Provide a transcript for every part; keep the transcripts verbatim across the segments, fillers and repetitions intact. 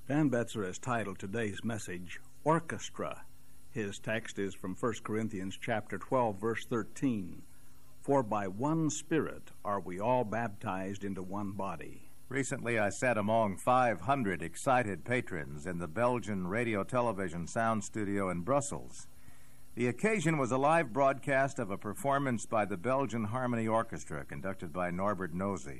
Dan Betzer has titled today's message, Orchestra. His text is from First Corinthians chapter twelve, verse thirteen. For by one Spirit are we all baptized into one body. Recently I sat among five hundred excited patrons in the Belgian radio-television sound studio in Brussels. The occasion was a live broadcast of a performance by the Belgian Harmony Orchestra, conducted by Norbert Nosy.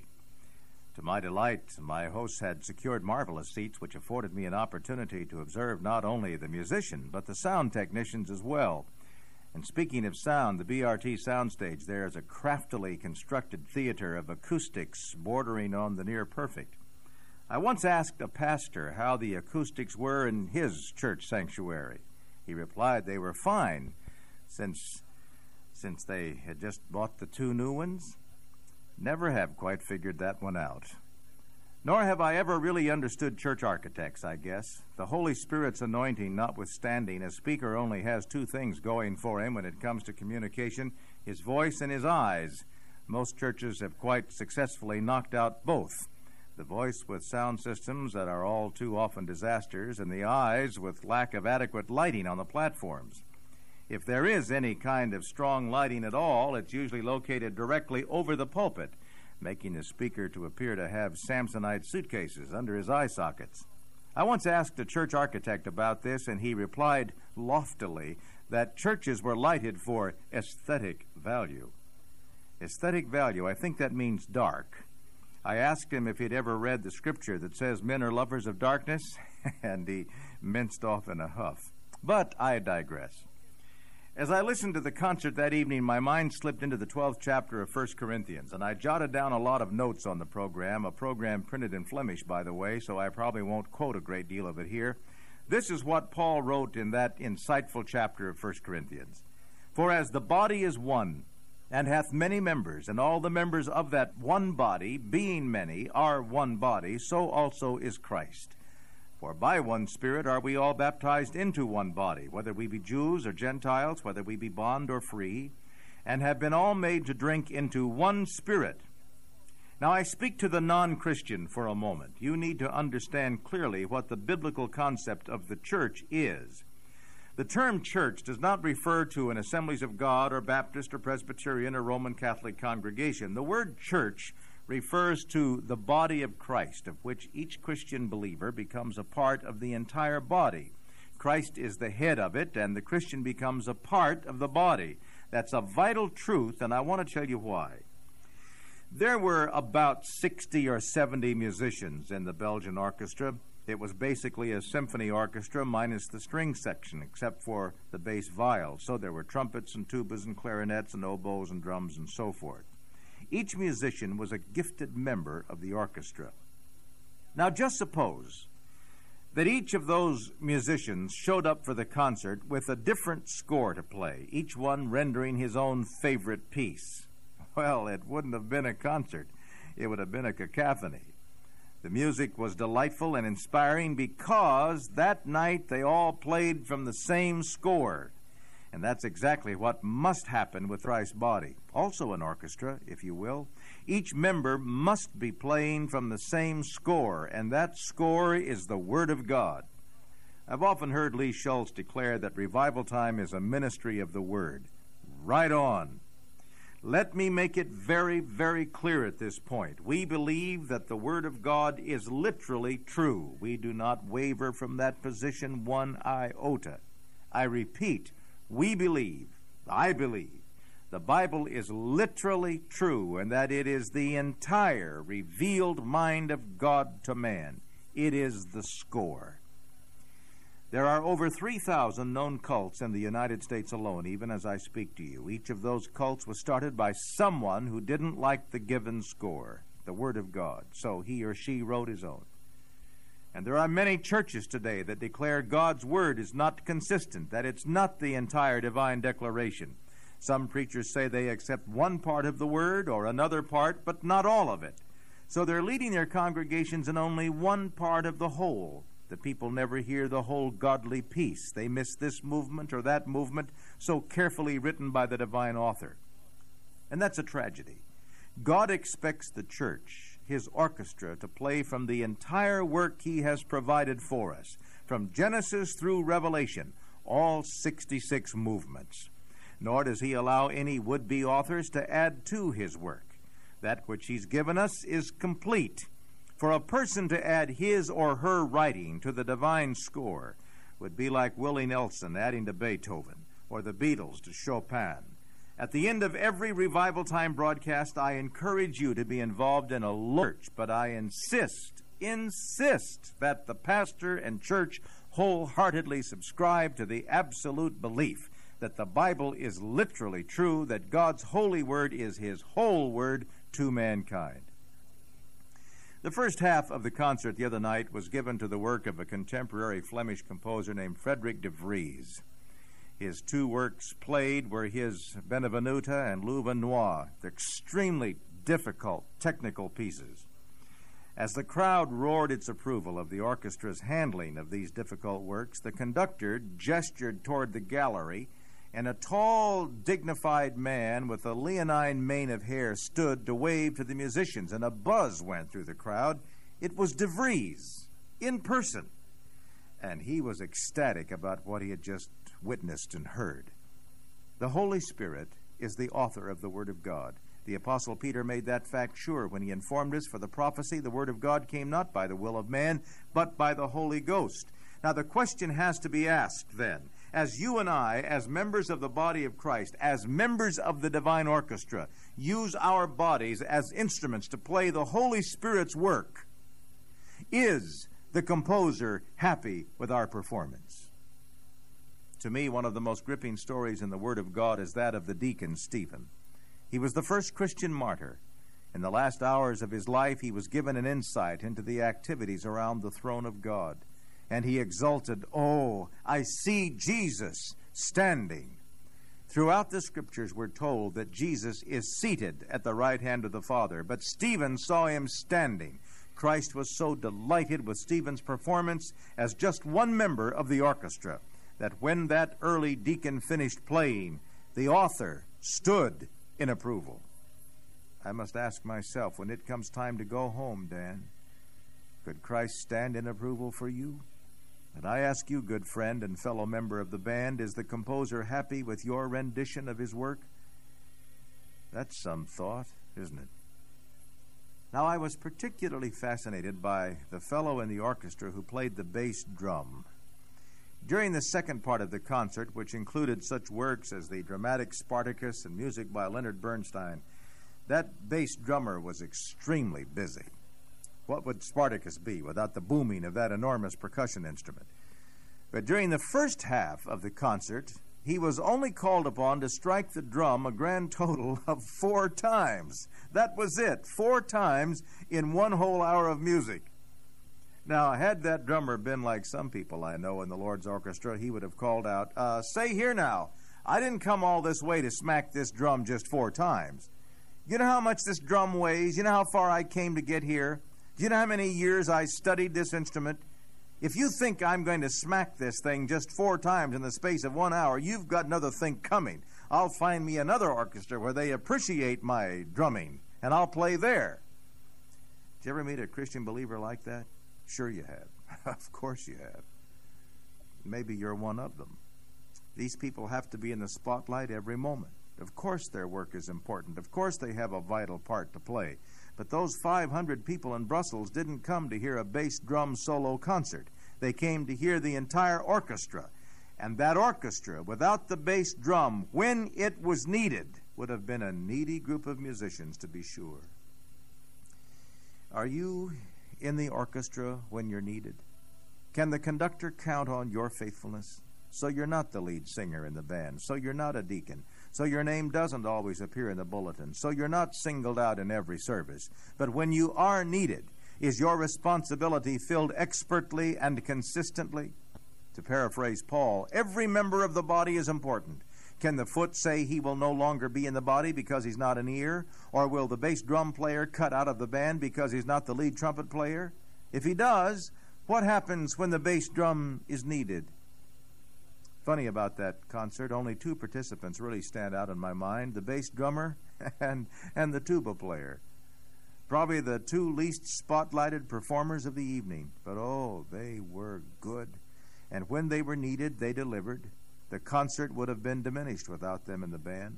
To my delight, my hosts had secured marvelous seats, which afforded me an opportunity to observe not only the musician, but the sound technicians as well. And speaking of sound, the B R T soundstage there is a craftily constructed theater of acoustics bordering on the near perfect. I once asked a pastor how the acoustics were in his church sanctuary. He replied they were fine, since, since they had just bought the two new ones. Never have quite figured that one out. Nor have I ever really understood church architects, I guess. The Holy Spirit's anointing notwithstanding, a speaker only has two things going for him when it comes to communication, his voice and his eyes. Most churches have quite successfully knocked out both. The voice with sound systems that are all too often disasters, and the eyes with lack of adequate lighting on the platforms. If there is any kind of strong lighting at all, it's usually located directly over the pulpit, making the speaker to appear to have Samsonite suitcases under his eye sockets. I once asked a church architect about this, and he replied loftily that churches were lighted for aesthetic value. Aesthetic value, I think that means dark. I asked him if he'd ever read the scripture that says men are lovers of darkness, and he minced off in a huff. But I digress. As I listened to the concert that evening, my mind slipped into the twelfth chapter of First Corinthians, and I jotted down a lot of notes on the program, a program printed in Flemish, by the way, so I probably won't quote a great deal of it here. This is what Paul wrote in that insightful chapter of First Corinthians. For as the body is one, and hath many members, and all the members of that one body, being many, are one body, so also is Christ. For by one Spirit are we all baptized into one body, whether we be Jews or Gentiles, whether we be bond or free, and have been all made to drink into one Spirit. Now I speak to the non-Christian for a moment. You need to understand clearly what the biblical concept of the church is. The term church does not refer to an Assemblies of God or Baptist or Presbyterian or Roman Catholic congregation. The word church refers to the body of Christ, of which each Christian believer becomes a part of the entire body. Christ is the head of it, and the Christian becomes a part of the body. That's a vital truth, and I want to tell you why. There were about sixty or seventy musicians in the Belgian orchestra. It was basically a symphony orchestra minus the string section, except for the bass viol. So there were trumpets and tubas and clarinets and oboes and drums and so forth. Each musician was a gifted member of the orchestra. Now just suppose that each of those musicians showed up for the concert with a different score to play, each one rendering his own favorite piece. Well, it wouldn't have been a concert. It would have been a cacophony. The music was delightful and inspiring because that night they all played from the same score. And that's exactly what must happen with Christ's body. Also an orchestra, if you will. Each member must be playing from the same score, and that score is the Word of God. I've often heard Lee Schultz declare that revival time is a ministry of the Word. Right on. Let me make it very, very clear at this point. We believe that the Word of God is literally true. We do not waver from that position one iota. I repeat, we believe, I believe, the Bible is literally true and that it is the entire revealed mind of God to man. It is the score. There are over three thousand known cults in the United States alone, even as I speak to you. Each of those cults was started by someone who didn't like the given score, the Word of God, so he or she wrote his own. And there are many churches today that declare God's Word is not consistent, that it's not the entire divine declaration. Some preachers say they accept one part of the Word or another part, but not all of it. So they're leading their congregations in only one part of the whole. The people never hear the whole godly piece. They miss this movement or that movement so carefully written by the divine author. And that's a tragedy. God expects the church, his orchestra to play from the entire work he has provided for us, from Genesis through Revelation, all sixty-six movements. Nor does he allow any would-be authors to add to his work. That which he's given us is complete. For a person to add his or her writing to the divine score would be like Willie Nelson adding to Beethoven, or the Beatles to Chopin. At the end of every Revival Time broadcast, I encourage you to be involved in a church, but I insist, insist that the pastor and church wholeheartedly subscribe to the absolute belief that the Bible is literally true, that God's holy word is his whole word to mankind. The first half of the concert the other night was given to the work of a contemporary Flemish composer named Frederick de Vries. His two works played were his Benevenuta and Louvain-Noir, extremely difficult technical pieces. As the crowd roared its approval of the orchestra's handling of these difficult works, the conductor gestured toward the gallery, and a tall, dignified man with a leonine mane of hair stood to wave to the musicians, and a buzz went through the crowd. It was de Vries, in person, and he was ecstatic about what he had just witnessed and heard. The Holy Spirit is the author of the Word of God. The Apostle Peter made that fact sure when he informed us, for the prophecy, the Word of God came not by the will of man, but by the Holy Ghost. Now the question has to be asked then, as you and I, as members of the body of Christ, as members of the divine orchestra, use our bodies as instruments to play the Holy Spirit's work, is the composer happy with our performance? To me, one of the most gripping stories in the Word of God is that of the deacon Stephen. He was the first Christian martyr. In the last hours of his life, he was given an insight into the activities around the throne of God. And he exulted, "Oh, I see Jesus standing." Throughout the Scriptures, we're told that Jesus is seated at the right hand of the Father, but Stephen saw him standing. Christ was so delighted with Stephen's performance as just one member of the orchestra that when that early deacon finished playing, the author stood in approval. I must ask myself, when it comes time to go home, Dan, could Christ stand in approval for you? And I ask you, good friend and fellow member of the band, is the composer happy with your rendition of his work? That's some thought, isn't it? Now, I was particularly fascinated by the fellow in the orchestra who played the bass drum. During the second part of the concert, which included such works as the dramatic Spartacus and music by Leonard Bernstein, that bass drummer was extremely busy. What would Spartacus be without the booming of that enormous percussion instrument? But during the first half of the concert, he was only called upon to strike the drum a grand total of four times. That was it, four times in one whole hour of music. Now, had that drummer been like some people I know in the Lord's orchestra, he would have called out, uh, say here now, I didn't come all this way to smack this drum just four times. You know how much this drum weighs? You know how far I came to get here? Do you know how many years I studied this instrument? If you think I'm going to smack this thing just four times in the space of one hour, you've got another thing coming. I'll find me another orchestra where they appreciate my drumming, and I'll play there. Did you ever meet a Christian believer like that? Sure you have. Of course you have. Maybe you're one of them. These people have to be in the spotlight every moment. Of course their work is important. Of course they have a vital part to play. But those five hundred people in Brussels didn't come to hear a bass drum solo concert. They came to hear the entire orchestra. And that orchestra, without the bass drum, when it was needed, would have been a needy group of musicians, to be sure. Are you in the orchestra when you're needed? Can the conductor count on your faithfulness? So you're not the lead singer in the band. So you're not a deacon. So your name doesn't always appear in the bulletin. So you're not singled out in every service. But when you are needed, is your responsibility filled expertly and consistently? To paraphrase Paul, every member of the body is important. Can the foot say he will no longer be in the body because he's not an ear? Or will the bass drum player cut out of the band because he's not the lead trumpet player? If he does, what happens when the bass drum is needed? Funny about that concert, only two participants really stand out in my mind, the bass drummer and, and the tuba player. Probably the two least spotlighted performers of the evening. But oh, they were good. And when they were needed, they delivered. The concert would have been diminished without them in the band.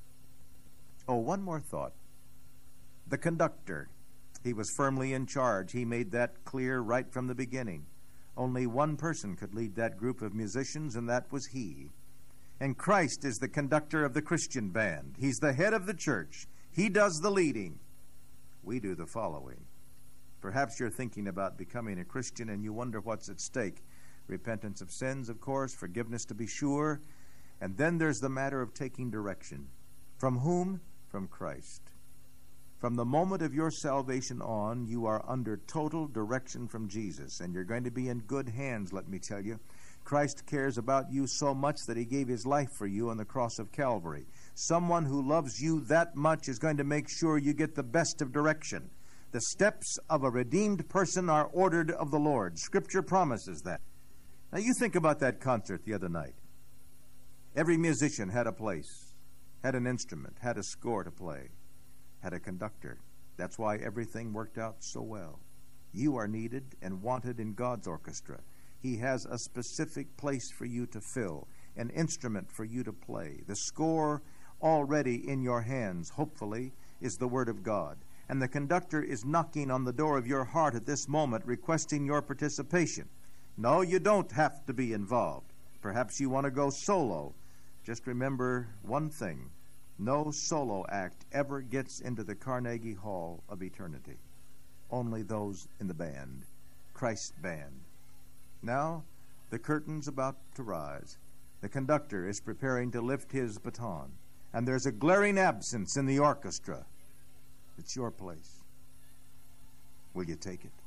Oh, one more thought. The conductor. He was firmly in charge. He made that clear right from the beginning. Only one person could lead that group of musicians, and that was he. And Christ is the conductor of the Christian band. He's the head of the church. He does the leading. We do the following. Perhaps you're thinking about becoming a Christian and you wonder what's at stake. Repentance of sins, of course, forgiveness to be sure. And then there's the matter of taking direction. From whom? From Christ. From the moment of your salvation on, you are under total direction from Jesus, and you're going to be in good hands, let me tell you. Christ cares about you so much that he gave his life for you on the cross of Calvary. Someone who loves you that much is going to make sure you get the best of direction. The steps of a redeemed person are ordered of the Lord. Scripture promises that. Now you think about that concert the other night. Every musician had a place, had an instrument, had a score to play, had a conductor. That's why everything worked out so well. You are needed and wanted in God's orchestra. He has a specific place for you to fill, an instrument for you to play. The score already in your hands, hopefully, is the Word of God. And the conductor is knocking on the door of your heart at this moment, requesting your participation. No, you don't have to be involved. Perhaps you want to go solo. Just remember one thing. No solo act ever gets into the Carnegie Hall of eternity. Only those in the band, Christ's band. Now, the curtain's about to rise. The conductor is preparing to lift his baton, and there's a glaring absence in the orchestra. It's your place. Will you take it?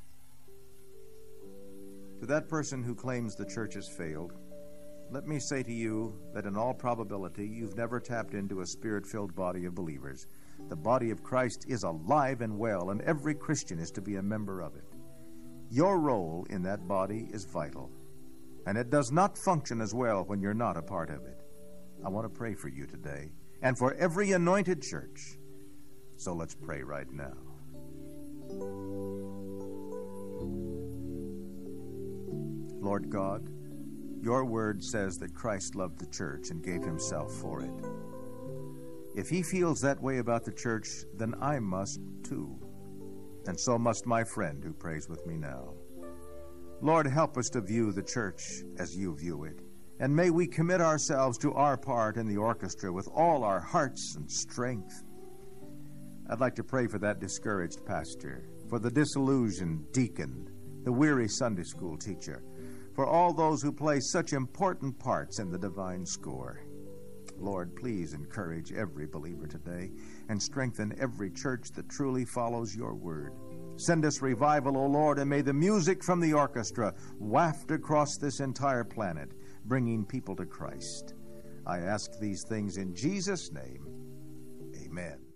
To that person who claims the church has failed, let me say to you that in all probability you've never tapped into a spirit-filled body of believers. The body of Christ is alive and well, and every Christian is to be a member of it. Your role in that body is vital, and it does not function as well when you're not a part of it. I want to pray for you today, and for every anointed church. So let's pray right now. Lord God, your word says that Christ loved the church and gave himself for it. If he feels that way about the church, then I must too. And so must my friend who prays with me now. Lord, help us to view the church as you view it. And may we commit ourselves to our part in the orchestra with all our hearts and strength. I'd like to pray for that discouraged pastor, for the disillusioned deacon, the weary Sunday school teacher, for all those who play such important parts in the divine score. Lord, please encourage every believer today and strengthen every church that truly follows your word. Send us revival, O Lord, and may the music from the orchestra waft across this entire planet, bringing people to Christ. I ask these things in Jesus' name. Amen.